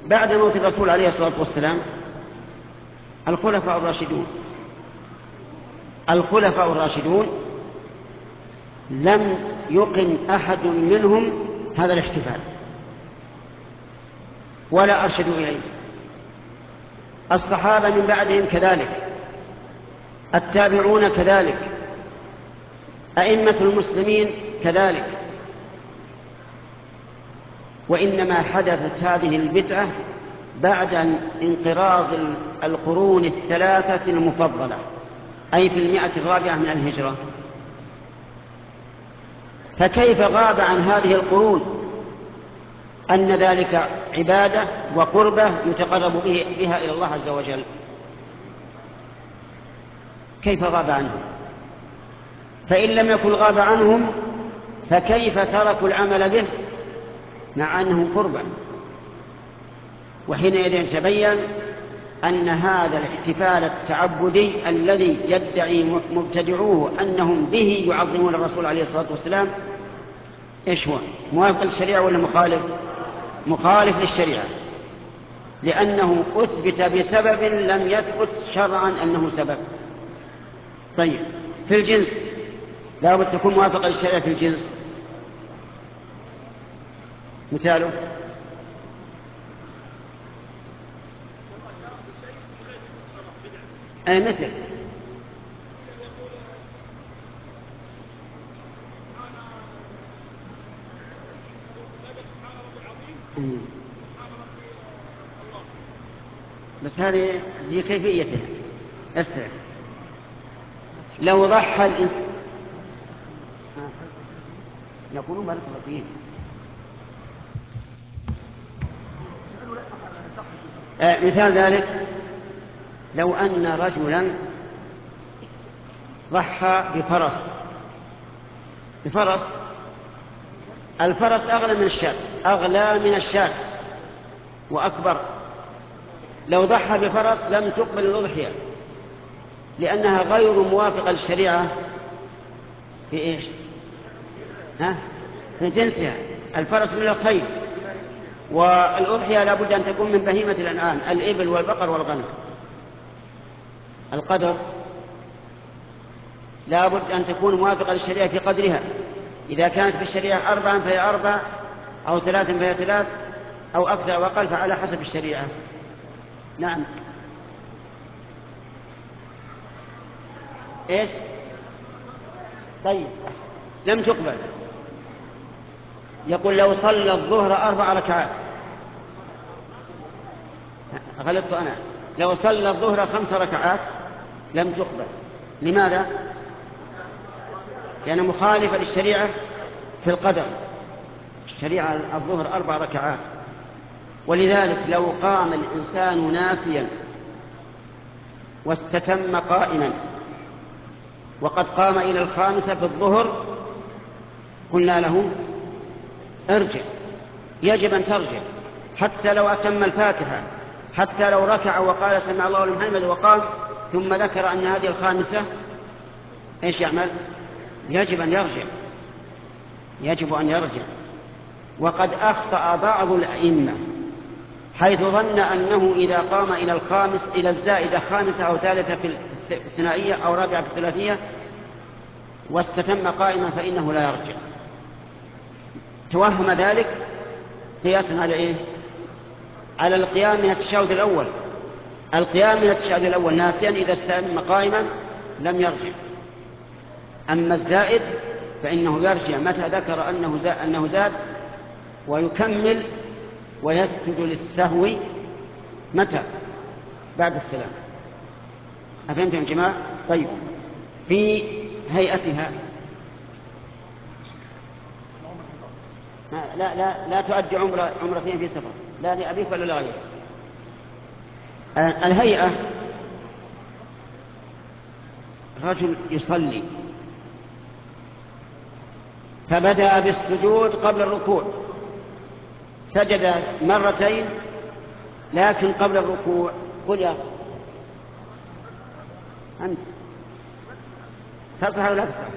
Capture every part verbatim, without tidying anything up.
بعد موت الرسول عليه الصلاة والسلام الخلفاء الراشدون الخلفاء الراشدون لم يقم أحد منهم هذا الاحتفال ولا أرشدوا إليه. الصحابة من بعدهم كذلك، التابعون كذلك، أئمة المسلمين كذلك. وإنما حدثت هذه البدعة بعد انقراض القرون الثلاثة المفضلة، أي في المئة الرابعة من الهجرة. فكيف غاب عن هذه القرون أن ذلك عبادة وقربة يتقرب بها إلى الله عز وجل؟ كيف غاب عنهم؟ فإن لم يكن غاب عنهم فكيف تركوا العمل به مع أنه قربة؟ وحينئذ يتبين أن هذا الاحتفال التعبدي الذي يدعي مبتدعوه أنهم به يعظمون الرسول عليه الصلاة والسلام إيش هو؟ موافق للشريعة ولا مخالف؟ مخالف للشريعة، لأنه أثبت بسبب لم يثبت شرعا أنه سبب. طيب، في الجنس لا بد تكون موافقة للشريعة في الجنس. مثاله أي مثل بس هذه دي كيفيتها. استرع لو ضحى الإنسان يقولون بارك الله فيه. آه مثال ذلك لو أن رجلا ضحى بفرس بفرس الفرس أغلى من الشاة، أغلى من الشاة وأكبر. لو ضحى بفرس لم تقبل الأضحية لأنها غير موافقة للشريعة في إيش؟ ها؟ في جنسها. الفرس من الخيل، والأضحية لا بد أن تكون من بهيمة الأنعام، الإبل والبقر والغنم. القدر لا بد أن تكون موافقة للشريعة في قدرها، إذا كانت في الشريعة أربعا فهي أربع، أو ثلاثا فهي ثلاث، أو أكثر وأقل فعلى حسب الشريعة. نعم. إيش؟ طيب، لم تقبل. يقول لو صلى الظهر أربع ركعات، غلطت أنا، لو صلى الظهر خمس ركعات لم تقبل. لماذا؟ لأنها مخالفة للشريعة في القدر. الشريعة الظهر أربع ركعات. ولذلك لو قام الإنسان ناسيا واستتم قائما وقد قام إلى الخامسة في الظهر قلنا له ارجع، يجب أن ترجع حتى لو أتم الفاتحة، حتى لو ركع وقال سمع الله لمن حمده وقام ثم ذكر أن هذه الخامسة، إيش يعمل؟ يجب أن يرجع، يجب أن يرجع. وقد أخطأ بعض الأئمة حيث ظن أنه إذا قام إلى الخامس إلى الزائدة خامسة أو ثالثة في الثنائية أو رابعة في الثلاثية واستتم قائما فإنه لا يرجع. توهم ذلك قياسا على إيه؟ على القيام من التشهد الأول. القيام من التشهد الأول ناسيا إذا استتم قائما لم يرجع. أما الزائد فإنه يرجع متى ذكر أنه زاد, أنه زاد ويكمل ويسجد للسهو متى؟ بعد السلام. أفهمتم يا جماعة؟ طيب، في هيئتها لا لا لا تؤدي عمرة عمرتين في سفر، لا لأبيك ولا لغيرك. الهيئة رجل يصلي فبدأ بالسجود قبل الركوع، سجد مرتين لكن قبل الركوع. قل يا أنت تصح ولا تصح؟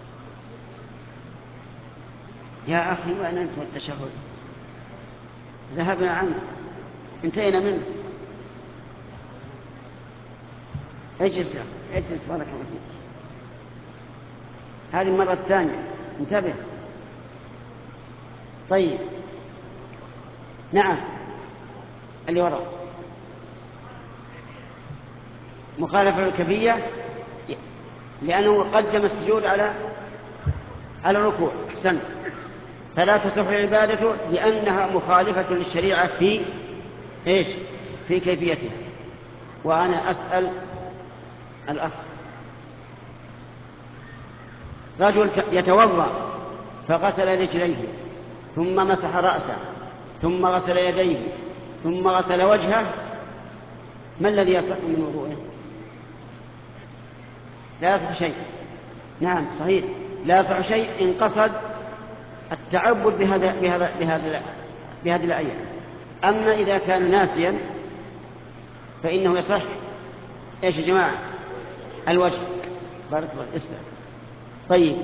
يا أخي وأنا أنت والتشهد ذهبنا عنه، انتهينا منه. اجلس اجلس بارك الله فيك. هذه المرة الثانية، انتبه. طيب نعم، اللي وراء مخالفة الكيفية لأنه قدم السجود على على الركوع. أحسنت. فلا تصح عبادته لأنها مخالفة للشريعة في إيش؟ في كيفيتها. وأنا أسأل الأخ، رجل يتوضأ فغسل رجليه ثم مسح رأسه ثم غسل يديه ثم غسل وجهه، ما الذي يصح من وضوءه؟ لا يصح شيء. نعم صحيح، لا يصح شيء إن قصد التعبد بهذا بهذا بهذا بهذه الآية. أما إذا كان ناسيا فإنه يصح إيش يا جماعة؟ الوجه. بارك الله اسلم. طيب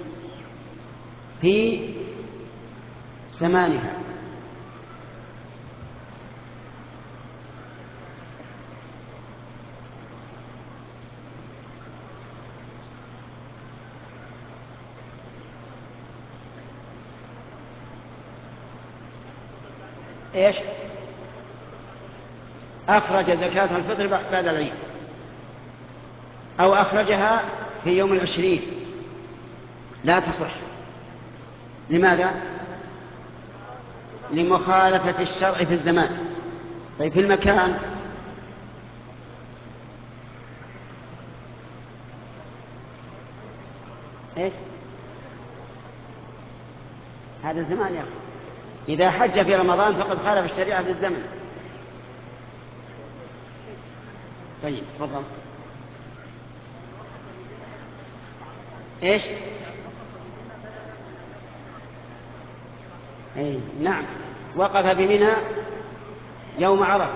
في ثمانها ايش؟ أخرج زكاة الفطر بعد العيد أو أخرجها في يوم العشرين، لا تصح. لماذا؟ لمخالفة الشرع في الزمان. طيب في المكان ايش؟ هذا الزمان يا أخي. إذا حج في رمضان فقد خالف الشريعة في الزمن. طيب تفضل. ايش؟ اي نعم، وقف بمنى يوم عرفة،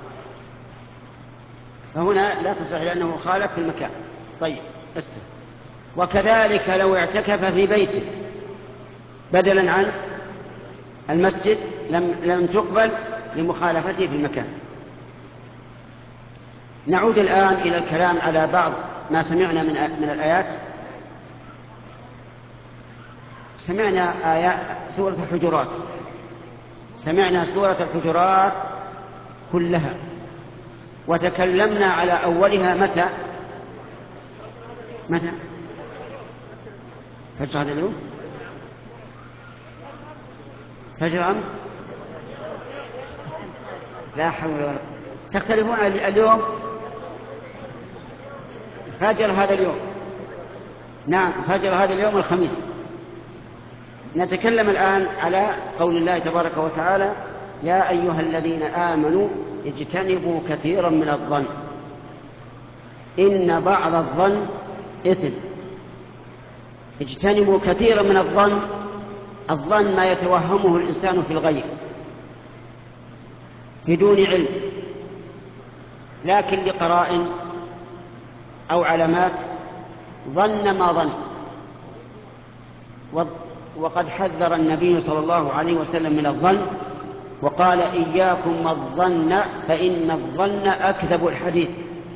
فهنا لا تصح لأنه خالف في المكان. طيب استر. وكذلك لو اعتكف في بيته بدلا عن المسجد لم لم تقبل لمخالفته في المكان. نعود الآن إلى الكلام على بعض ما سمعنا من من الآيات. سمعنا آيات سورة الحجرات، سمعنا سورة الحجرات كلها، وتكلمنا على أولها متى؟ متى؟ فجر هذا اليوم؟ فجر أمس؟ لا حول ولا قوة. تختلفون اليوم؟ فجر هذا اليوم. نعم فجر هذا اليوم الخميس. نتكلم الآن على قول الله تبارك وتعالى: يا أيها الذين آمنوا اجتنبوا كثيرا من الظن إن بعض الظن إثم. اجتنبوا كثيرا من الظن. الظن ما يتوهمه الإنسان في الغيب بدون علم، لكن لقرائن أو علامات ظن ما ظن. وقد حذر النبي صلى الله عليه وسلم من الظن وقال: إياكم والظن فإن الظن أكذب الحديث.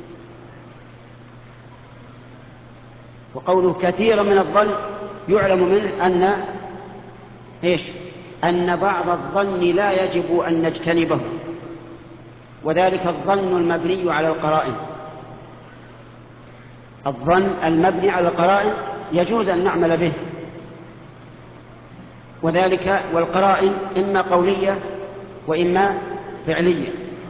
وقوله كثيرا من الظن يعلم منه أن إيش؟ أن بعض الظن لا يجب أن نجتنبه، وذلك الظن المبني على القرائن. الظن المبني على القرائن يجوز أن نعمل به، وذلك والقرائن إما قولية وإما فعلية.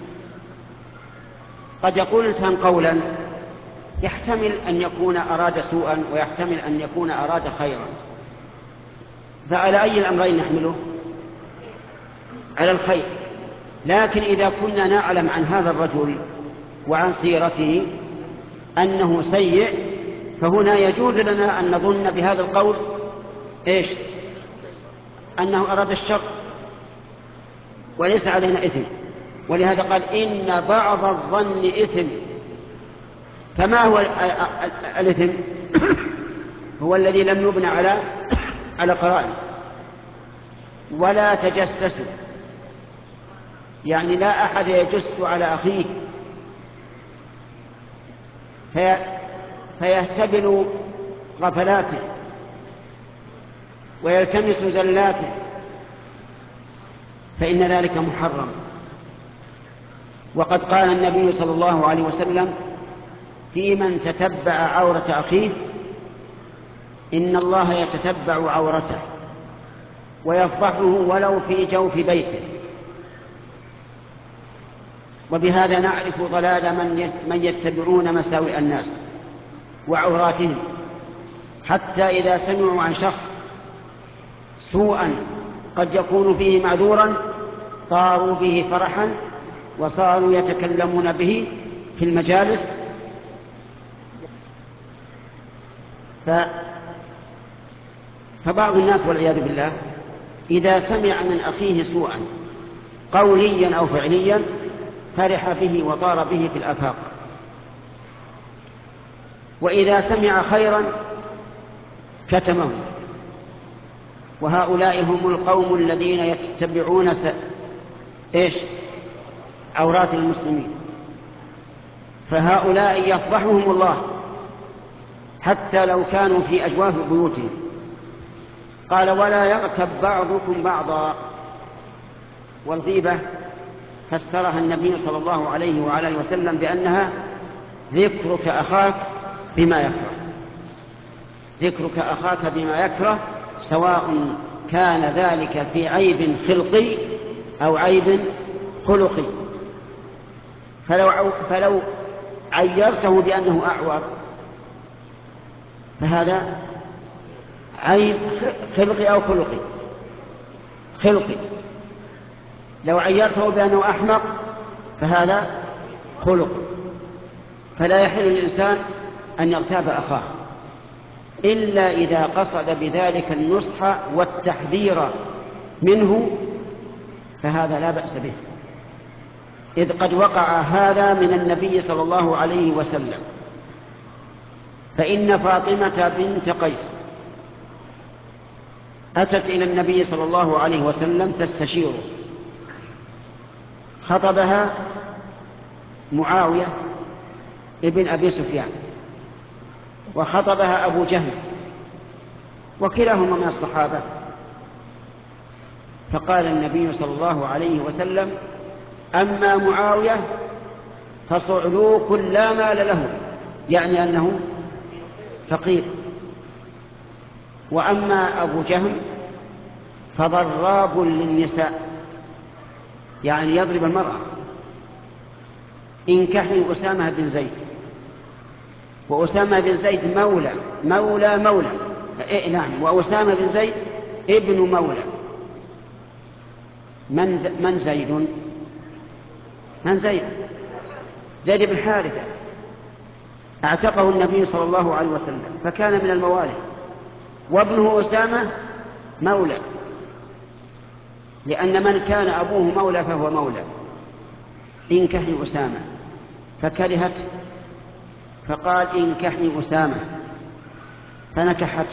قد يقول الإنسان قولا يحتمل أن يكون أراد سوءا ويحتمل أن يكون أراد خيرا، فعلى أي الأمرين نحمله؟ على الخير. لكن إذا كنا نعلم عن هذا الرجل وعن سيرته أنه سيء، فهنا يجوز لنا أن نظن بهذا القول إيش؟ أنه أراد الشر وليس علينا إثم. ولهذا قال: إن بعض الظن إثم. فما هو الإثم؟ هو الذي لم يبنى على على قرائن. ولا تجسسوا يعني لا أحد يجس على أخيه في فيهتبل غفلاته ويلتمس زلاته، فإن ذلك محرم. وقد قال النبي صلى الله عليه وسلم في من تتبع عورة أخيه: إن الله يتتبع عورته ويفضحه ولو في جوف بيته. وبهذا نعرف ضلال من يتبعون مساوئ الناس وعوراتهم، حتى إذا سمعوا عن شخص سوءا قد يكون فيه معذورا طاروا به فرحا وصاروا يتكلمون به في المجالس. ف... فبعض الناس والعياذ بالله إذا سمع من أخيه سوءا قوليا أو فعليا فرح به وطار به في الآفاق، وإذا سمع خيرا كتمه. وهؤلاء هم القوم الذين يتبعون س... إيش؟ عورات المسلمين، فهؤلاء يفضحهم الله حتى لو كانوا في أجواف بيوتهم. قال: ولا يغتب بعضكم بعضا. والغيبة فسرها النبي صلى الله عليه وعلى اله وسلم بأنها ذكرك أخاك بما يكره، ذكرك أخاك بما يكره، سواء كان ذلك في عيب خلقي أو عيب خلقي. فلو, فلو عيرته بأنه أعور فهذا عيب خلقي أو خلقي خلقي لو عيرته بأنه أحمق فهذا خلق. فلا يحل للإنسان أن يغتاب أخاه إلا إذا قصد بذلك النصح والتحذير منه، فهذا لا بأس به، إذ قد وقع هذا من النبي صلى الله عليه وسلم. فإن فاطمة بنت قيس أتت إلى النبي صلى الله عليه وسلم تستشيره، خطبها معاوية ابن أبي سفيان وخطبها أبو جهل وكلاهما من الصحابة. فقال النبي صلى الله عليه وسلم: أما معاوية فصعلوك لا مال له، يعني أنه فقير، وأما أبو جهل فضراب للنساء، يعني يضرب المرأة. انكحي أسامة بن زيد، وأسامة بن زيد مولى مولى مولى إيه نعم وأسامة بن زيد ابن مولى. من من زيد؟ من زيد؟ زيد بن حارثة، اعتقه النبي صلى الله عليه وسلم فكان من الموالي، وابنه أسامة مولى، لأن من كان أبوه مولى فهو مولى. انكحي أسامة، فكرهت فقال: انكحي أسامة، فنكحته،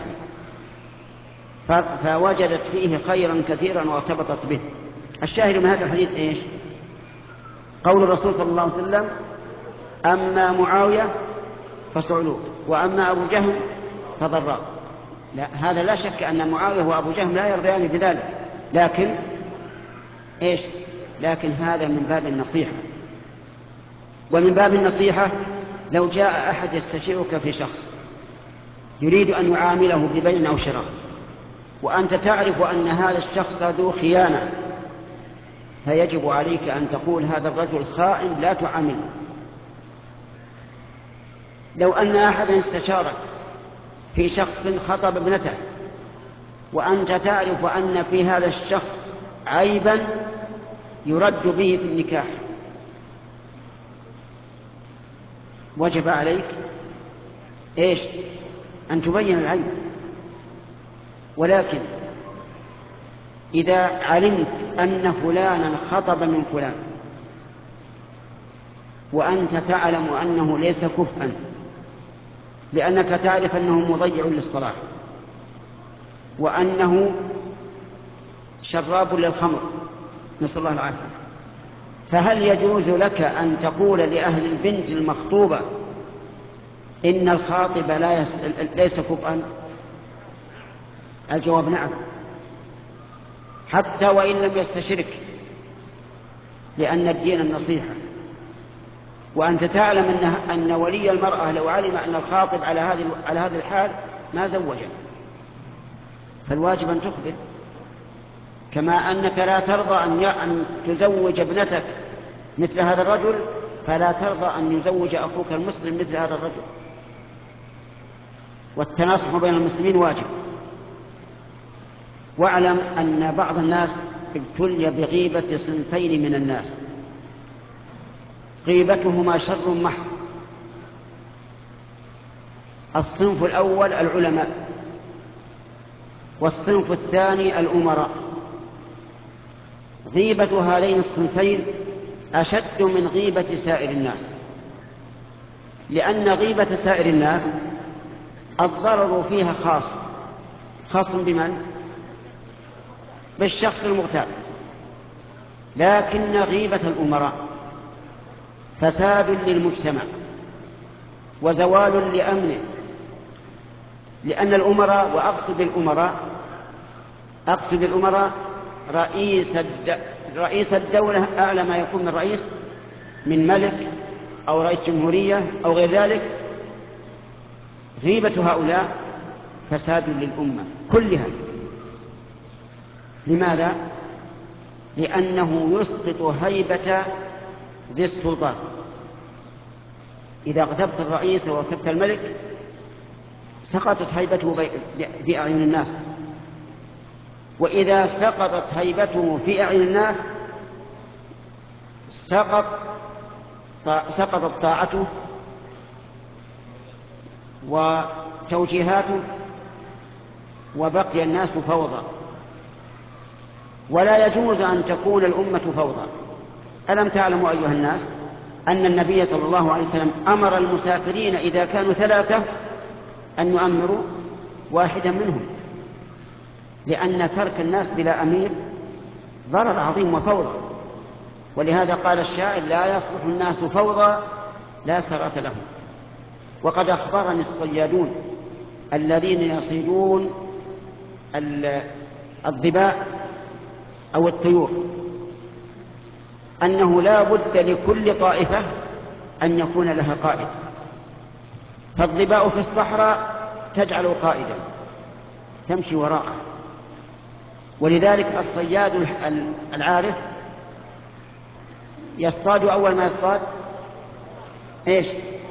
فوجدت فيه خيرا كثيرا وارتبطت به. الشاهد من هذا الحديث إيش؟ قول الرسول صلى الله عليه وسلم: أما معاوية فصعلوك، وأما أبو جهل فضراب. لا، هذا لا شك أن معاوية وأبو جهل لا يرضيان بذلك، لكن إيش؟ لكن هذا من باب النصيحة. ومن باب النصيحة لو جاء أحد يستشيرك في شخص يريد أن يعامله ببيع أو شراء، وأنت تعرف أن هذا الشخص ذو خيانة، فيجب عليك أن تقول: هذا الرجل خائن لا تعامله. لو أن أحدا استشارك في شخص خطب ابنته وأنت تعرف أن في هذا الشخص عيبا يرد به في النكاح، وجب عليك إيش؟ أن تبين العيب. ولكن إذا علمت أن فلانا خطب من فلان وأنت تعلم أنه ليس كفءا، لأنك تعرف أنه مضيع للصلاة وأنه شراب للخمر، نسأل الله العافية، فهل يجوز لك أن تقول لأهل البنت المخطوبة إن الخاطب لا يس... ليس كفءا؟ الجواب نعم، حتى وإن لم يستشرك، لأن الدين النصيحة. وأنت تعلم أن, أن ولي المرأة لو علم أن الخاطب على هذه على هذه الحال ما زوجه، فالواجب أن تخبر. كما أنك لا ترضى أن, أن تزوج ابنتك مثل هذا الرجل، فلا ترضى أن يزوج أخوك المسلم مثل هذا الرجل. والتناصح بين المسلمين واجب. واعلم أن بعض الناس ابتلي بغيبة صنفين من الناس، غيبتهما شر محض. الصنف الأول العلماء، والصنف الثاني الأمراء. غيبة هذين الصنفين أشد من غيبة سائر الناس، لأن غيبة سائر الناس الضرر فيها خاص خاص بمن؟ بالشخص المغتاب. لكن غيبة الأمراء فساد للمجتمع وزوال لأمنه، لأن الأمراء، وأقصد بالأمراء أقصد بالأمراء رئيس الد... رئيس الدولة، أعلى ما يكون من رئيس، من ملك أو رئيس جمهورية أو غير ذلك. غيبة هؤلاء فساد للأمة كلها. لماذا؟ لأنه يسقط هيبة ذي السلطان. إذا اغتبت الرئيس واغتبت الملك سقطت هيبته في أعين الناس، وإذا سقطت هيبته في أعين الناس سقط سقطت طاعته وتوجيهاته، وبقي الناس فوضى. ولا يجوز أن تكون الأمة فوضى. ألم تعلموا أيها الناس أن النبي صلى الله عليه وسلم أمر المسافرين إذا كانوا ثلاثة أن يؤمروا واحدا منهم، لأن ترك الناس بلا أمير ضرر عظيم وفوضى. ولهذا قال الشاعر: لا يصلح الناس فوضى لا سرة لهم. وقد أخبرني الصيادون الذين يصيدون الضباء أو الطيور أنه لا بد لكل طائفة أن يكون لها قائد. فالضباء في الصحراء تجعل قائدا تمشي وراءه، ولذلك الصياد العارف يصطاد، أول ما يصطاد إيش؟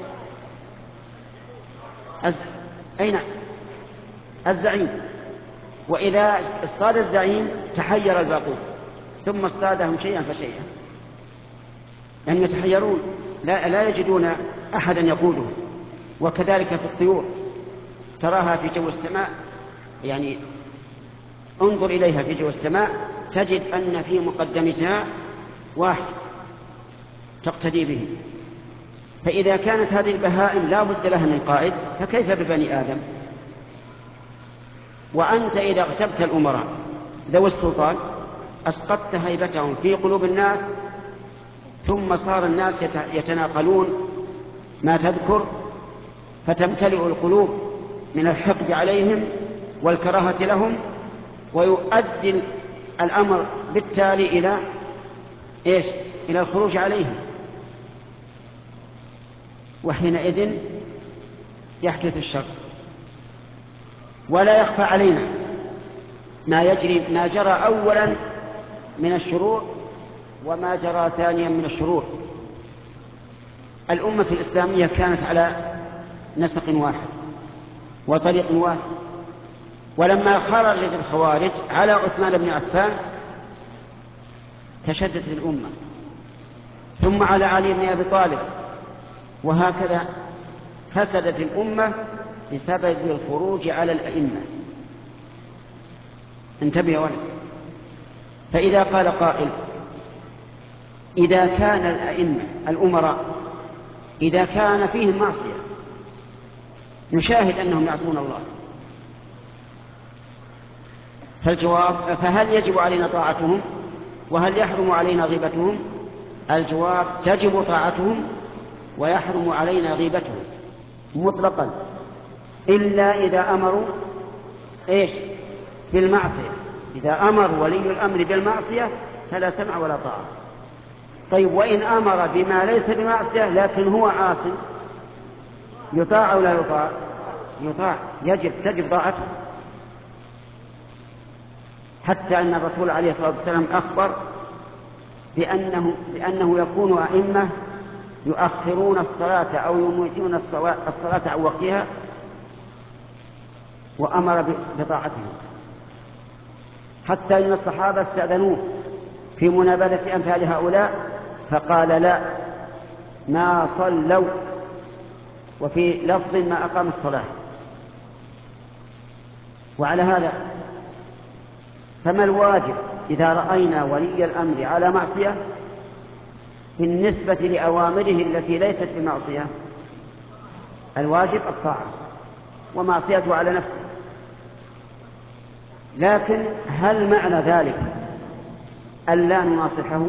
أز... أين؟ الزعيم. وإذا اصطاد الزعيم تحير الباقون، ثم اصطادهم شيئا فشيئا، يعني يتحيرون، لا, لا يجدون أحدا يقودهم. وكذلك في الطيور تراها في جو السماء، يعني انظر إليها في جو السماء تجد أن في مقدمتها واحد تقتدي به. فإذا كانت هذه البهائم لا بد لها من قائد، فكيف ببني آدم؟ وأنت إذا اغتبت الأمراء ذوي السلطان أسقطت هيبتهم في قلوب الناس، ثم صار الناس يتناقلون ما تذكر، فتمتلئ القلوب من الحقد عليهم والكراهة لهم، ويؤدي الأمر بالتالي إلى إيش؟ إلى الخروج عليهم. وحينئذ يحدث الشر. ولا يخفى علينا ما يجري ما جرى أولا من الشرور وما جرى ثانيا من الشرور. الأمة الإسلامية كانت على نسق واحد وطريق واحد، ولما خرجت الخوارج على عثمان بن عفان تشددت الأمة، ثم على علي بن أبي طالب، وهكذا فسدت الأمة بسبب الخروج على الأئمة. انتبه يا ولد. فإذا قال قائل: إذا كان الأئمة الأمراء إذا كان فيهم معصية نشاهد أنهم يعصون الله، فالجواب: فهل يجب علينا طاعتهم؟ وهل يحرم علينا غيبتهم؟ الجواب تجب طاعتهم ويحرم علينا غيبتهم مطلقا، إلا إذا أمروا إيش بالمعصية. إذا أمر ولي الأمر بالمعصية فلا سمع ولا طاعة. طيب وإن أمر بما ليس بمعصية لكن هو عاص يطاع أو لا يطاع؟ يطاع، يجب تجب طاعته. حتى أن الرسول عليه الصلاة والسلام أخبر بأنه, بأنه يكون أئمة يؤخرون الصلاة أو يميتون الصلاة عن وقتها، وأمر بطاعتهم. حتى إن الصحابة استأذنوه في منابذة أمثال هؤلاء فقال لا ما صلوا، وفي لفظ ما أقام الصلاة. وعلى هذا فما الواجب إذا رأينا ولي الأمر على معصية بالنسبة لأوامره التي ليست بمعصية؟ الواجب الطاعة ومعصيته على نفسه. لكن هل معنى ذلك أن لا نناصحه؟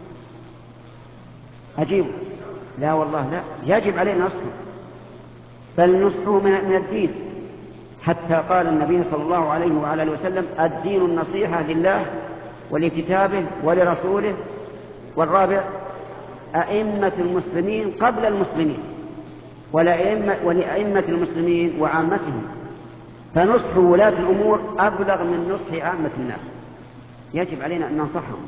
أجيب لا والله لا، يجب علينا نصحه، بل نصحه من الدين. حتى قال النبي صلى الله عليه وعلى آله وسلم الدين النصيحة لله ولكتابه ولرسوله، والرابع أئمة المسلمين قبل المسلمين ولأئمة المسلمين وعامتهم. فنصح ولاة الأمور أبلغ من نصح عامة الناس، يجب علينا أن ننصحهم.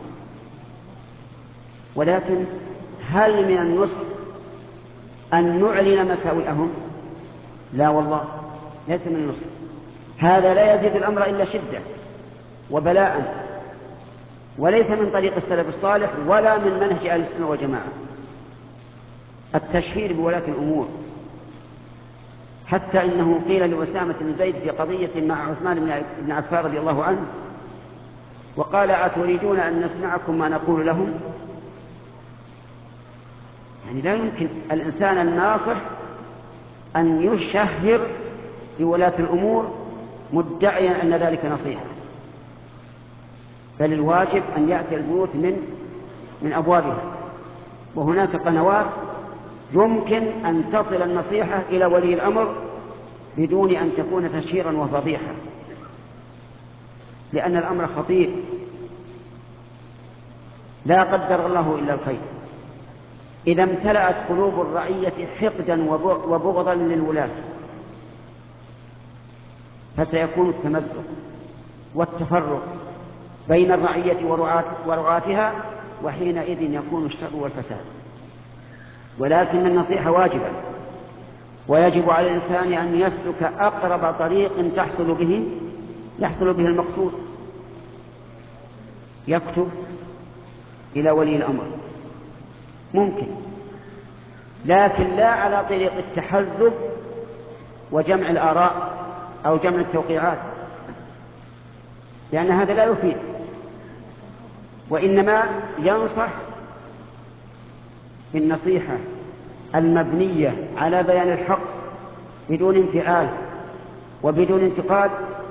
ولكن هل من النصح أن نعلن مساوئهم؟ لا والله، ليس من النصح. هذا لا يزيد الأمر إلا شدة وبلاء، وليس من طريق السلف الصالح ولا من منهج أهل السنة والجماعة التشهير بولاة الأمور. حتى إنه قيل لأسامة بن زيد في قضية مع عثمان بن عفان رضي الله عنه وقال أتريدون أن نسمعكم ما نقول لهم؟ يعني لا يمكن الإنسان الناصح أن يشهر بولاة الأمور مدعيا أن ذلك نصيحة، بل الواجب أن يأتي البيوت من من أبوابها. وهناك قنوات يمكن أن تصل النصيحة إلى ولي الأمر بدون أن تكون تشهيرا وفضيحة، لأن الأمر خطير لا قدر الله إلا الخير. إذا امتلأت قلوب الرعية حقدا وبغضا للولاة فسيكون التمزق والتفرق بين الرعية ورعاتها، وحينئذ يكون الشر والفساد. ولكن النصيحة واجبة، ويجب على الإنسان أن يسلك أقرب طريق تحصل به يحصل به المقصود. يكتب إلى ولي الأمر ممكن، لكن لا على طريق التحزب وجمع الآراء أو جمع التوقيعات، لأن هذا لا يفيد، وإنما ينصح بالنصيحة المبنية على بيان الحق بدون انفعال وبدون انتقاد،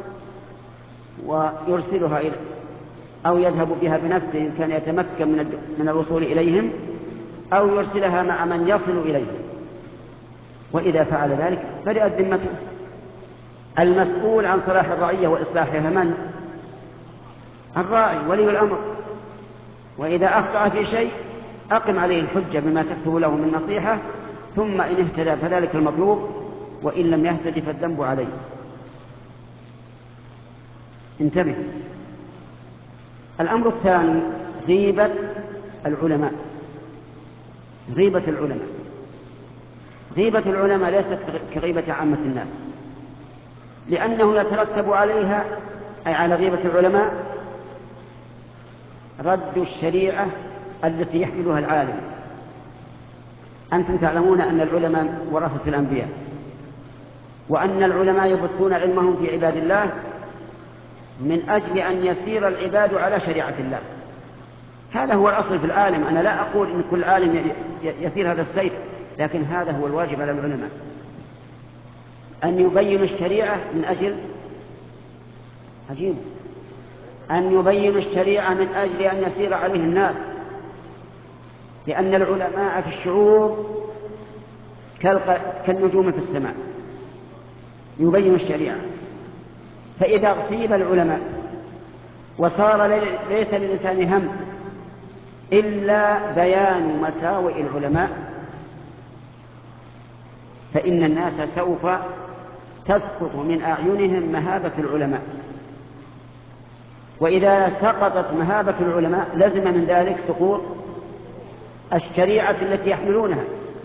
ويرسلها إليه أو يذهب بها بنفسه إن كان يتمكن من الوصول إليهم، أو يرسلها مع من يصل إليه. وإذا فعل ذلك برئت ذمته. المسؤول عن صلاح الرعية وإصلاحها من؟ الراعي ولي الأمر. وإذا أخطأ في شيء أقم عليه الحجة بما تكتب له من نصيحة، ثم إن اهتدى فذلك المطلوب، وإن لم يهتدي فالذنب عليه. انتبه. الأمر الثاني غيبة العلماء. غيبة العلماء غيبة العلماء ليست كغيبة عامة الناس، لأنه يترتب عليها أي على غيبة العلماء رد الشريعة التي يحملها العالم. أنتم تعلمون أن العلماء ورثة الأنبياء، وأن العلماء يبثون علمهم في عباد الله من أجل أن يسير العباد على شريعة الله. هذا هو الأصل في العالم. أنا لا أقول إن كل عالم يسير هذا السير، لكن هذا هو الواجب على العلماء، أن يبينوا الشريعة من أجل عجيب أن يبينوا الشريعة من أجل أن يسير عليه الناس. لأن العلماء في الشعوب كالنجوم في السماء يبين الشريعة، فإذا اغتيب العلماء وصار ليس للإنسان هم إلا بيان مساوئ العلماء فإن الناس سوف تسقط من أعينهم مهابة العلماء، وإذا سقطت مهابة العلماء لزم من ذلك سقوط الشريعة التي يحملونها،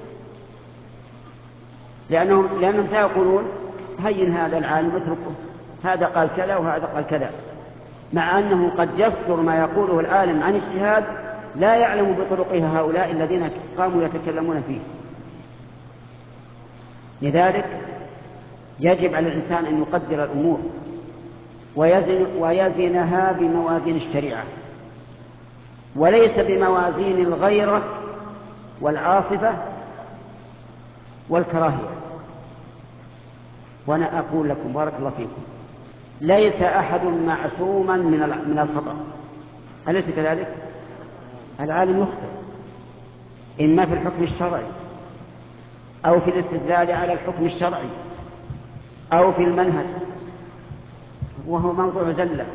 لأنهم لأنهم سيقولون هين هذا العالم اتركه، هذا قال كذا وهذا قال كذا، مع أنه قد يصدر ما يقوله العالم عن اجتهاد لا يعلم بطرقها هؤلاء الذين قاموا يتكلمون فيه. لذلك يجب على الإنسان أن يقدر الأمور ويزن ويزنها بموازين الشريعة وليس بموازين الغيرة والعاصفة والكراهية. وأنا أقول لكم بارك الله فيكم ليس أحد معصوما من الخطأ، أليس كذلك؟ العالم يخطئ إما في الحكم الشرعي أو في الاستدلال على الحكم الشرعي أو في المنهج، وهو موضوع زلة.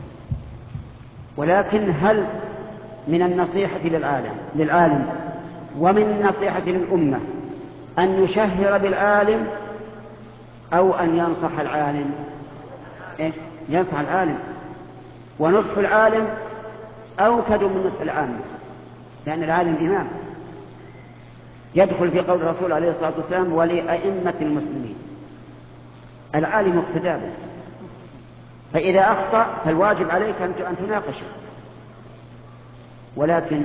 ولكن هل من النصيحة للعالم للعالم ومن النصيحة للأمة أن يشهر بالعالم أو أن ينصح العالم؟ إيه؟ ينصح العالم، ونصح العالم أوكد من نصح العامة، لأن العالم إمام يدخل في قول الرسول عليه الصلاة والسلام ولأئمة المسلمين. العالم اقتدى به، فإذا أخطأ فالواجب عليك أن تناقشه، ولكن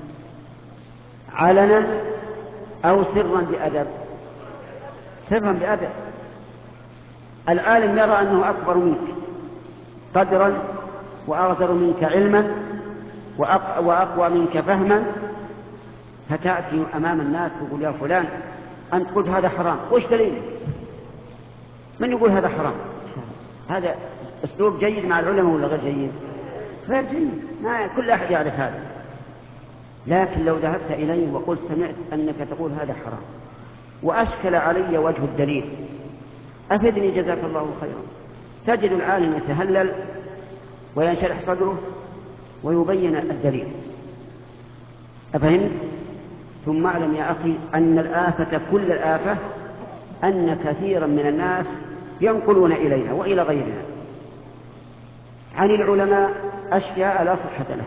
علنا أو سرا بأدب. سرا بأدب. العالم يرى أنه أكبر منك قدرا وأغزر منك علما وأقوى منك فهما، فتأتي أمام الناس ويقول يا فلان أنت قلت هذا حرام، وش دليل؟ من يقول هذا حرام؟ هذا أسلوب جيد مع العلماء ولا غير جيد؟ غير جيد، ما كل أحد يعرف هذا. لكن لو ذهبت إليه وقلت سمعت أنك تقول هذا حرام وأشكل علي وجه الدليل أفدني جزاك الله خيرا، تجد العالم يتهلل وينشرح صدره ويبين الدليل. أفهمت؟ ثم اعلم يا أخي أن الآفة كل الآفة أن كثيرا من الناس ينقلون إلينا وإلى غيرنا عن العلماء أشياء لا صحة لها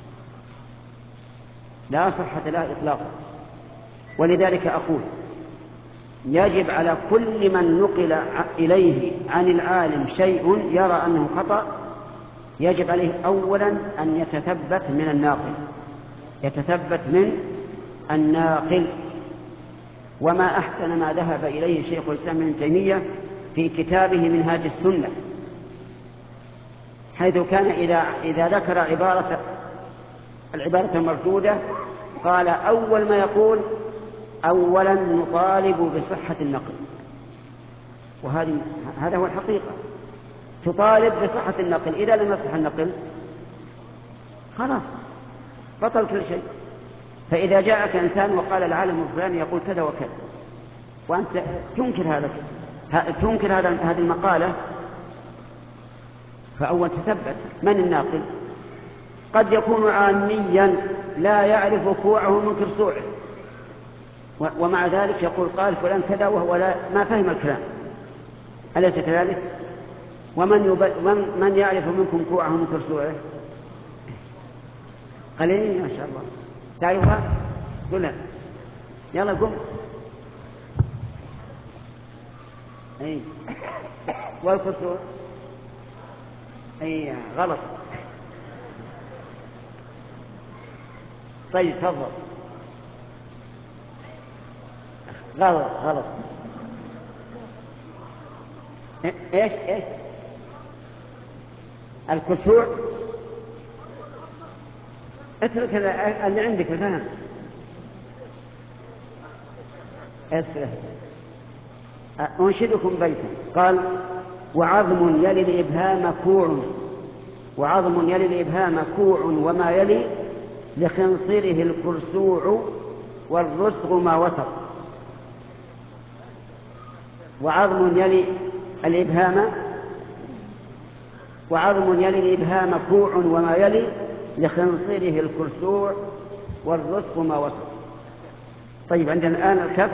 لا صحة لها إطلاقا. ولذلك أقول يجب على كل من نقل إليه عن العالم شيء يرى أنه خطأ يجب عليه أولا أن يتثبت من الناقل يتثبت من الناقل وما أحسن ما ذهب إليه شيخ الإسلام ابن تيمية في كتابه منهاج السنة، حيث كان إذا, إذا ذكر عبارة العبارة المردودة قال أول ما يقول أولا نطالب بصحة النقل، وهذا هذا هو الحقيقة، تطالب بصحة النقل، إذا لم يصح النقل خلاص بطل كل شيء. فإذا جاءك إنسان وقال العالم الفلاني يقول كذا وكذا وأنت تنكر هذا تنكر هذا هذه المقالة، فأول تثبت من الناقل. قد يكون عاميا لا يعرف كوعه من كرسوعه ومع ذلك يقول قال فلان كذا وهو لا ما فهم الكلام، أليس كذلك؟ ومن يب... من... من يعرف منكم كوعه من كرسوعه؟ قليل ما شاء الله. تعرفها؟ قل يلا قم. اي والكرسوع اي غلط. طيب تفضل. غلط غلط. ايش ايش الكسوع؟ اترك اللي عندك الفهم. اسره. انشدكم بيتا قال وعظم يلي الابهام كوع وعظم يلي الابهام كوع وما يلي لخنصره الكرسوع والرسغ ما وسط، وعظم يلي الإبهام وعظم يلي الإبهام كوع وما يلي لخنصره الكرسوع والرسغ ما وسط. طيب، عندنا الآن الكف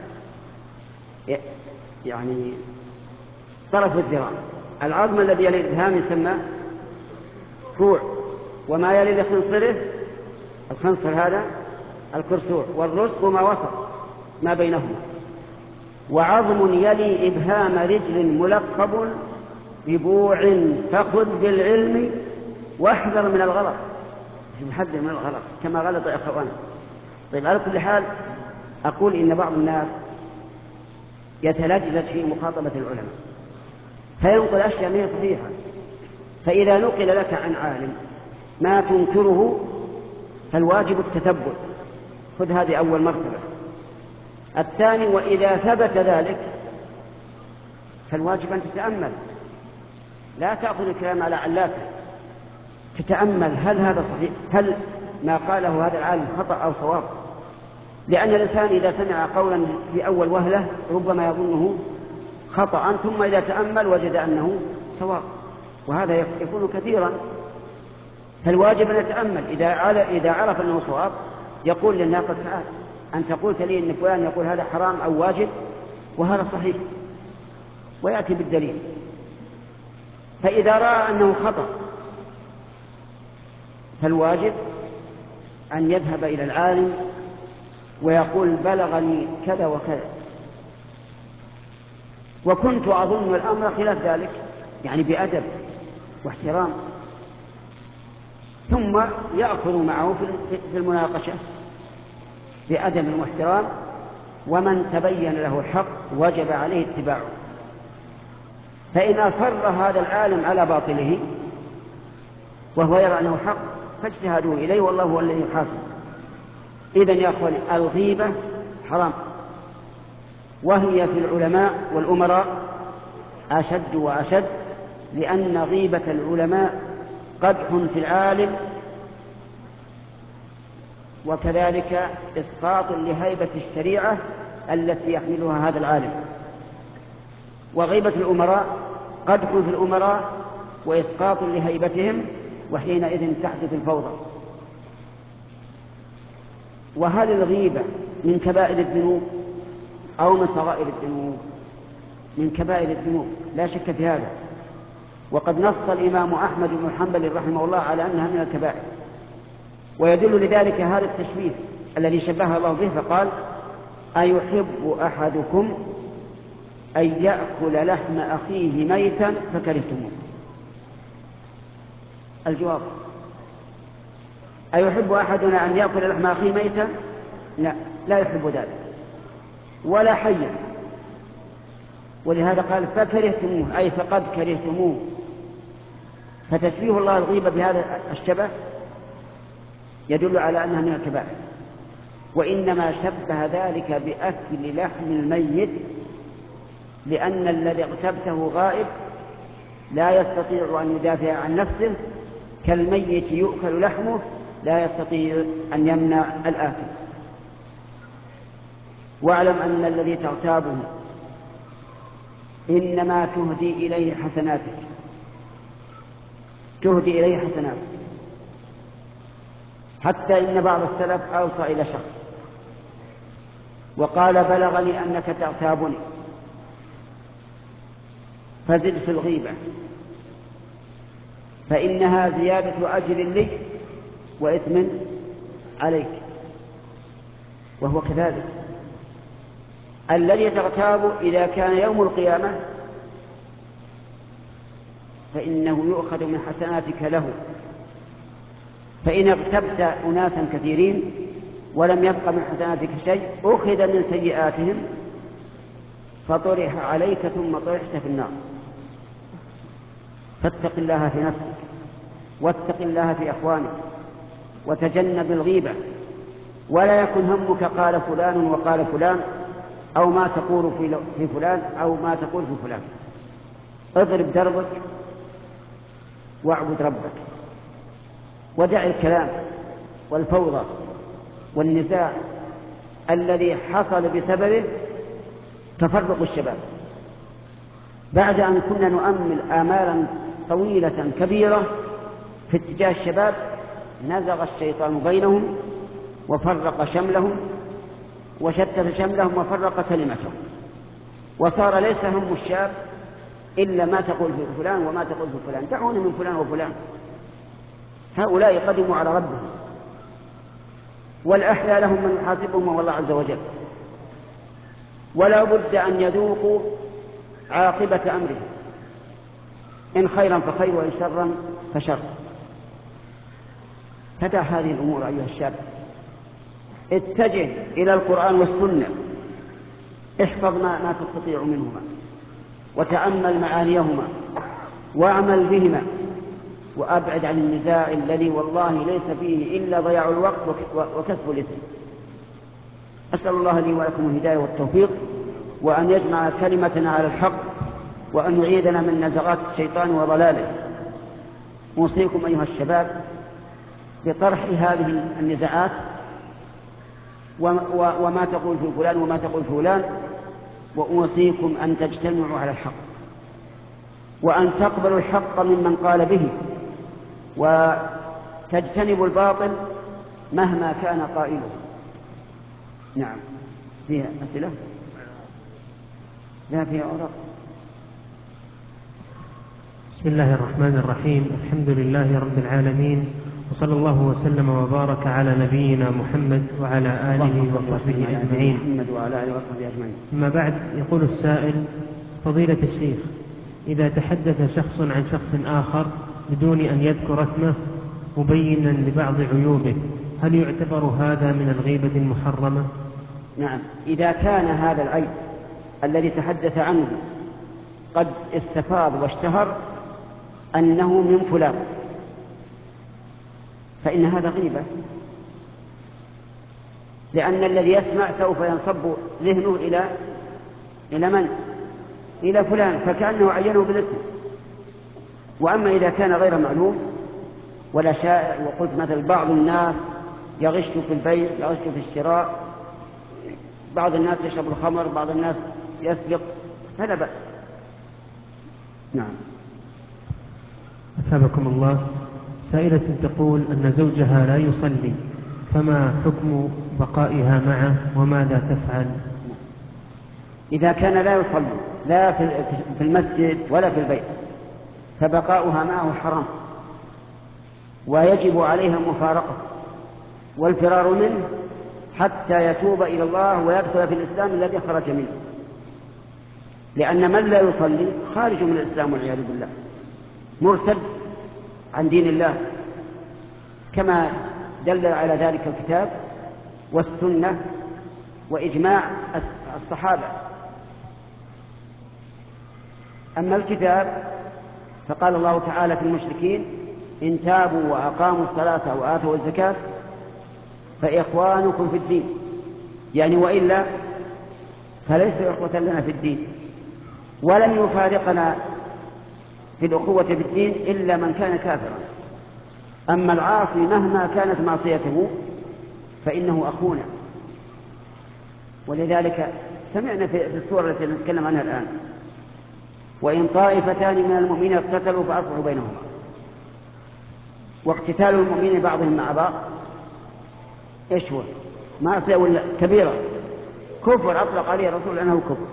يعني طرف الذراع، العظم الذي يلي الإبهام يسمى كوع، وما يلي لخنصره الخنصر هذا الكرسوع، والرسغ ما وسط ما بينهما. وعظم يلي إبهام رجل ملقب ببوع فخذ بالعلم واحذر من الغلط، يحذر من الغلط كما غلط يا أخوانا. طيب، على كل حال أقول إن بعض الناس يتلجلج في مخاطبة العلماء فينقل أشياء ما هي صحيحة، فإذا نقل لك عن عالم ما تنكره فالواجب التثبت، خذ هذه أول مرتبة. الثاني، وإذا ثبت ذلك فالواجب أن تتأمل، لا تأخذ الكلام على علاته، تتأمل هل هذا صحيح، هل ما قاله هذا العالم خطأ أو صواب، لأن الإنسان إذا سمع قولا في أول وهلة ربما يظنه خطأ، ثم إذا تأمل وجد أنه صواب، وهذا يكون كثيرا. فالواجب أن يتأمل، إذا عرف أنه صواب يقول للناقد تعال أنت قلت لي أن فلان يقول هذا حرام أو واجب وهذا صحيح، ويأتي بالدليل. فإذا رأى أنه خطأ فالواجب أن يذهب إلى العالم ويقول بلغني كذا وكذا وكنت أظن الأمر خلاف ذلك، يعني بأدب واحترام، ثم يأخذ معه في المناقشة بأدب واحترام، ومن تبين له الحق وجب عليه اتباعه. فإن أصر هذا العالم على باطله وهو يرى أنه حق فاجتهدوا إليه والله هو الذي يحاسب. إذن يا أخواني الغيبة حرام، وهي في العلماء والأمراء أشد وأشد، لأن غيبة العلماء قدح في العالم وكذلك إسقاط لهيبة الشريعة التي يحملها هذا العالم، وغيبة الأمراء قدح في الأمراء وإسقاط لهيبتهم، وحينئذ تحدث الفوضى. وهل الغيبة من كبائر الذنوب أو من صغائر الذنوب؟ من كبائر الذنوب لا شك في هذا، وقد نص الإمام أحمد بن حنبل رحمه الله على أنها من الكبائر، ويدل لذلك هذا التشبيه الذي شبه الله به فقال أيحب أحدكم أن يأكل لحم أخيه ميتا فكرهتموه؟ الجواب أيحب أحدنا أن يأكل لحم أخيه ميتا؟ لا، لا يحب ذلك ولا حيا، ولهذا قال فكرهتموه أي فقد كرهتموه. فتشبيه الله الغيبة بهذا الشبه يدل على أنها من الكبائر، وإنما شبه ذلك بأكل لحم الميت، لأن الذي اغتبته غائب لا يستطيع أن يدافع عن نفسه، كالميت يؤكل لحمه لا يستطيع أن يمنع الآكل. واعلم أن الذي تغتابه إنما تهدي إليه حسناتك، تهدي إليه حسناتك. حتى إن بعض السلف أوصى إلى شخص وقال بلغني أنك تغتابني فزد في الغيبة فإنها زيادة أجر لي وإثم عليك. وهو كذلك، الذي تغتاب إذا كان يوم القيامة فإنه يؤخذ من حسناتك له، فإن اغتبت أناسا كثيرين ولم يبق من حسناتك شيء أخذ من سيئاتهم فطرح عليك ثم طرحت في النار. فاتق الله في نفسك واتق الله في أخوانك وتجنب الغيبة، ولا يكن همك قال فلان وقال فلان أو ما تقول في فلان أو ما تقول في فلان. اضرب دربك واعبد ربك ودع الكلام والفوضى والنزاع الذي حصل بسببه تفرق الشباب، بعد أن كنا نؤمل آمالا طويلة كبيرة في اتجاه الشباب، نزغ الشيطان بينهم وفرق شملهم وشتت شملهم وفرق كلمتهم، وصار ليس هم الشاب إلا ما تقول في فلان وما تقول في فلان، دعوني من فلان وفلان، هؤلاء قدموا على ربهم والأحيا لهم من يحاسبهم هو الله عز وجل، ولا بد أن يذوقوا عاقبة أمرهم، إن خيرا فخير وإن شرا فشر. فدع هذه الأمور أيها الشاب، اتجه إلى القرآن والسنة، احفظ ما, ما تستطيع منهما وتأمل معانيهما واعمل بهما، وأبعد عن النزاع الذي والله ليس فيه إلا ضياع الوقت وكسب الإثم. أسأل الله لي ولكم الهداية والتوفيق، وأن يجمع كلمتنا على الحق، وأن يعيدنا من نزغات الشيطان وضلاله. أوصيكم أيها الشباب بطرح هذه النزاعات وما تقول في فلان وما تقول في فلان، وأوصيكم أن تجتمعوا على الحق، وأن تقبلوا الحق ممن قال به، وتجتنبوا الباطل مهما كان قائله. نعم، فيها أسئلة؟ لا، فيها أوراق. بسم الله الرحمن الرحيم، الحمد لله رب العالمين، وصلى الله وسلم وبارك على نبينا محمد وعلى آله وصحبه أجمعين. أما بعد، يقول السائل: فضيلة الشيخ، إذا تحدث شخص عن شخص آخر بدون أن يذكر اسمه مبينا لبعض عيوبه، هل يعتبر هذا من الغيبة المحرمة؟ نعم، إذا كان هذا العيب الذي تحدث عنه قد استفاض واشتهر أنه من فلان، فإن هذا غيبة، لأن الذي يسمع سوف ينصب ذهنه إلى إلى من؟ إلى فلان، فكأنه عينه بالاسم. وأما إذا كان غير معلوم ولا شائع، وقلت مثل بعض الناس يغش في البيع، يغش في الشراء، بعض الناس يشرب الخمر، بعض الناس يسرق، فلا بأس. نعم. أثابكم الله. سائلة تقول أن زوجها لا يصلي، فما حكم بقائها معه وماذا تفعل؟ إذا كان لا يصلي لا في المسجد ولا في البيت فبقاؤها معه حرام، ويجب عليها مفارقة والفرار منه حتى يتوب إلى الله ويدخل في الإسلام الذي خرج منه، لأن من لا يصلي خارج من الإسلام والعياذ بالله، مرتد عن دين الله، كما دل على ذلك الكتاب والسنة وإجماع الصحابة. أما الكتاب فقال الله تعالى في المشركين: إن تابوا وأقاموا الصلاة وآتوا الزكاة فإخوانكم في الدين، يعني وإلا فليسوا إخوة لنا في الدين، ولن يفارقنا في الأخوة في الدين إلا من كان كافرا. أما العاصي مهما كانت معصيته فإنه أخونا. ولذلك سمعنا في السورة التي نتكلم عنها الآن: وإن طائفتان من المؤمنين اقتتلوا فأصلحوا بينهما. واقتتال المؤمنين بعضهم مع بعض إيش هو؟ معصية ولا كبيرة؟ كفر أطلق عليه الرسول أنه كفر،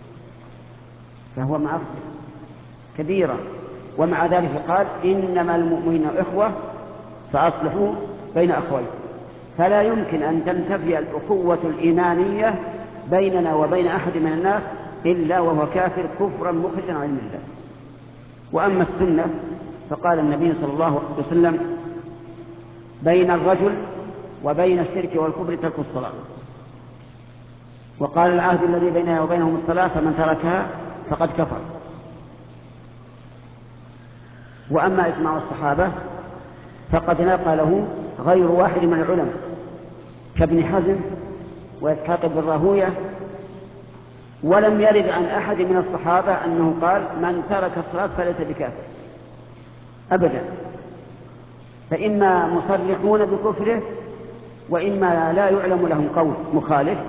فهو معصية كبيرة. ومع ذلك قال: إنما المؤمنون إخوة فأصلحوا بين أخويكم. فلا يمكن أن تنتفي الأخوة الإيمانية بيننا وبين أحد من الناس إلا وهو كافر كفرا مخرجا عن الملة. وأما السنة فقال النبي صلى الله عليه وسلم: بين الرجل وبين الشرك والكفر ترك الصلاة. وقال: العهد الذي بيننا وبينهم الصلاة، فمن تركها فقد كفر. وأما إجماع الصحابة فقد نقله غير واحد من العلماء كابن حزم وإسحاق بن راهوية، ولم يرد عن أحد من الصحابة أنه قال: من ترك الصلاة فليس بكافر، أبدا. فإما مصرحون بكفره وإما لا يعلم لهم قول مخالف.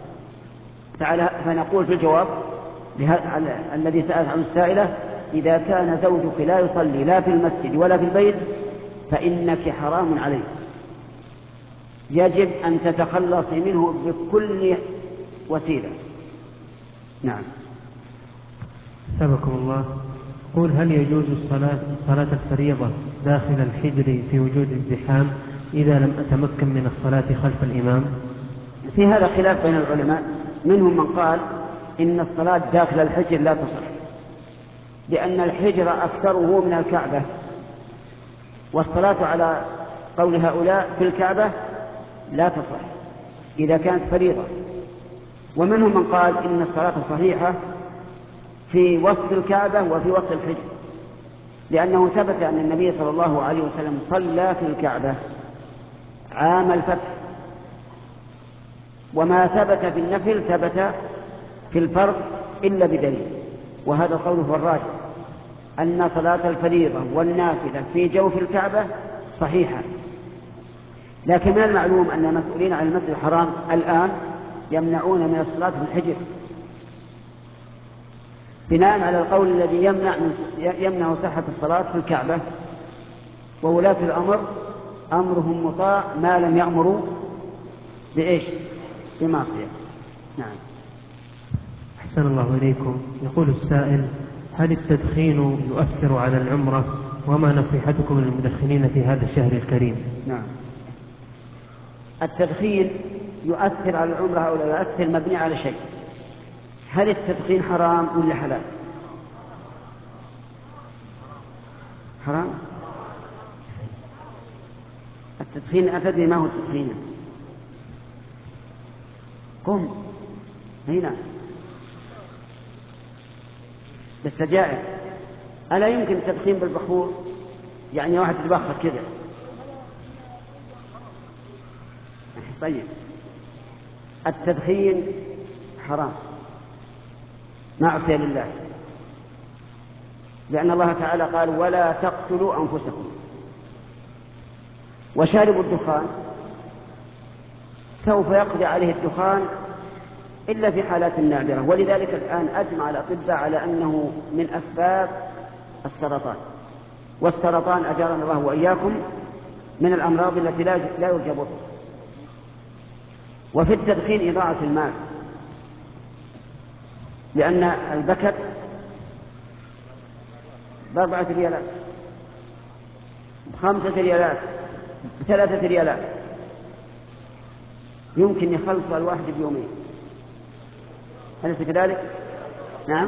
فنقول في الجواب الذي سأل عن السائلة: إذا كان زوجك لا يصلي لا في المسجد ولا في البيت فإنك حرام عليه، يجب أن تتخلصي منه بكل وسيلة. نعم. سبكم الله. قل هل يجوز الصلاة صلاة الفريضة داخل الحجر في وجود الزحام إذا لم أتمكن من الصلاة خلف الإمام؟ في هذا خلاف بين العلماء، منهم من قال إن الصلاة داخل الحجر لا تصح، لأن الحجر أكثره من الكعبة، والصلاة على قول هؤلاء في الكعبة لا تصح إذا كانت فريضة. ومنهم من قال إن الصلاة صحيحة في وسط الكعبة وفي وسط الحجر، لأنه ثبت أن النبي صلى الله عليه وسلم صلى في الكعبة عام الفتح، وما ثبت في النفل ثبت في الفرض إلا بدليل، وهذا القول هو الراجح، أن صلاة الفريضة والنافلة في جوف الكعبة صحيحة. لكن من المعلوم أن المسؤولين عن المسجد الحرام الآن يمنعون من الصلاة في الحجر بناء على القول الذي يمنع, يمنع صحة الصلاة في الكعبة، وولاة الأمر أمرهم مطاع ما لم يأمروا بإيش؟ بمعصية. نعم. أحسن الله إليكم. يقول السائل: هل التدخين يؤثر على العمرة؟ وما نصيحتكم للمدخنين في هذا الشهر الكريم؟ نعم. التدخين يؤثر على العمرة أو لا يؤثر مبني على شيء: هل التدخين حرام ولا حلال؟ حرام. التدخين أفدني ما هو التدخين؟ قم هنا بالسجائر. ألا يمكن التدخين بالبخور؟ يعني واحد يتبخر كذا. طيب، التدخين حرام معصية لله، لأن الله تعالى قال: ولا تقتلوا أنفسكم. وشارب الدخان سوف يقضي عليه الدخان إلا في حالات نادرة، ولذلك الآن أجمع الأطباء على أنه من أسباب السرطان، والسرطان أجارنا الله وإياكم من الأمراض التي لا يرجى برؤها. وفي التدخين إضاعة المال، لأن البكر بأربعة ريالات، بخمسة ريالات، بثلاثة ريالات، يمكن يخلص الواحد بيومين. أليس كذلك؟ نعم.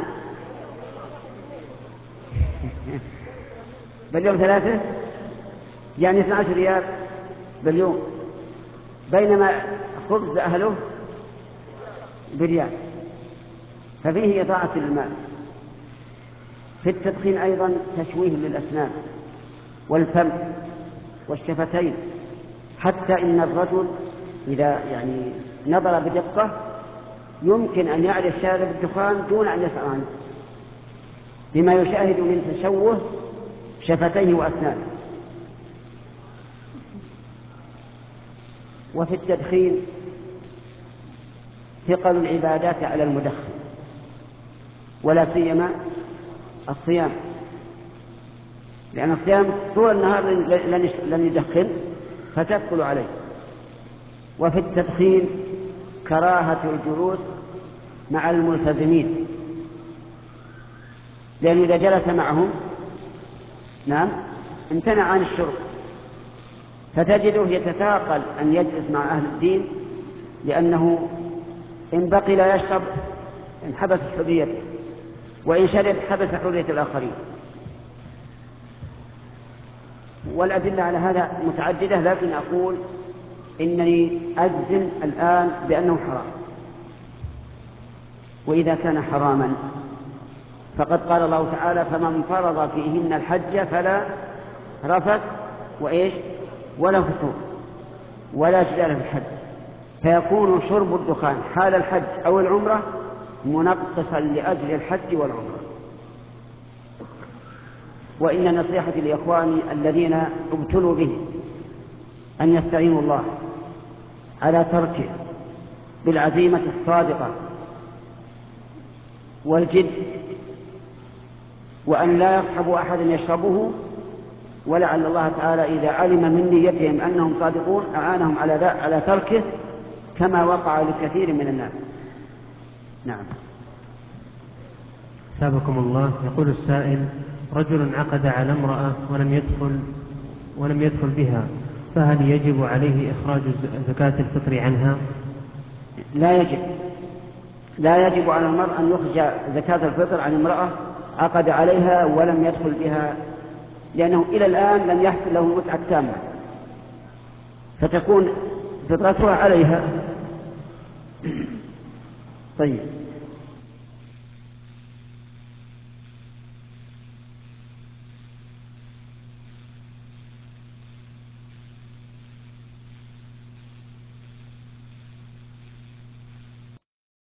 باليوم ثلاثة، يعني اثنى عشر ريال باليوم، بينما خبز أهله بريال، ففيه إضاعة للمال. في التدخين أيضا تشويه للأسنان والفم والشفتين، حتى إن الرجل إذا يعني نظر بدقة يمكن أن يعرف شارب الدخان دون أن يسأل عنه، بما يشاهد من تشوه شفتيه وأسنانه. وفي التدخين ثقل العبادات على المدخن، ولا سيما الصيام، لأن الصيام طول النهار لن يدخن فتثقل عليه. وفي التدخين كراهة الجلوس مع الملتزمين، لأنه إذا جلس معهم نعم امتنع عن الشرب، فتجده يتثاقل أن يجلس مع أهل الدين، لأنه إن بقي لا يشرب انحبس حريته، وإن شرب حبس حرية الآخرين. والأدلة على هذا متعددة، لكن أقول إنني أجزم الآن بأنه حرام. وإذا كان حراما فقد قال الله تعالى: فمن فرض فيهن الحج فلا رفث وإيش ولا فسوق ولا جدال في الحج، فيكون شرب الدخان حال الحج أو العمرة منقصا لأجل الحج والعمرة. وإن نصيحتي لإخواني الذين ابتلوا به أن يستعينوا الله على تركه بالعزيمة الصادقة والجد، وأن لا يصحبوا أحدا يشربه، ولعل الله تعالى إذا علم من نيتهم أنهم صادقون أعانهم على على تركه كما وقع لكثير من الناس. نعم. ثابكم الله. يقول السائل: رجل عقد على امرأة ولم يدخل ولم يدخل بها، فهل يجب عليه إخراج زكاة الفطر عنها؟ لا يجب لا يجب على المرء أن يخرج زكاة الفطر عن امرأة عقد عليها ولم يدخل بها، لأنه إلى الآن لم يحصل له المتعة التامة، فتكون فطرتها عليها. طيب.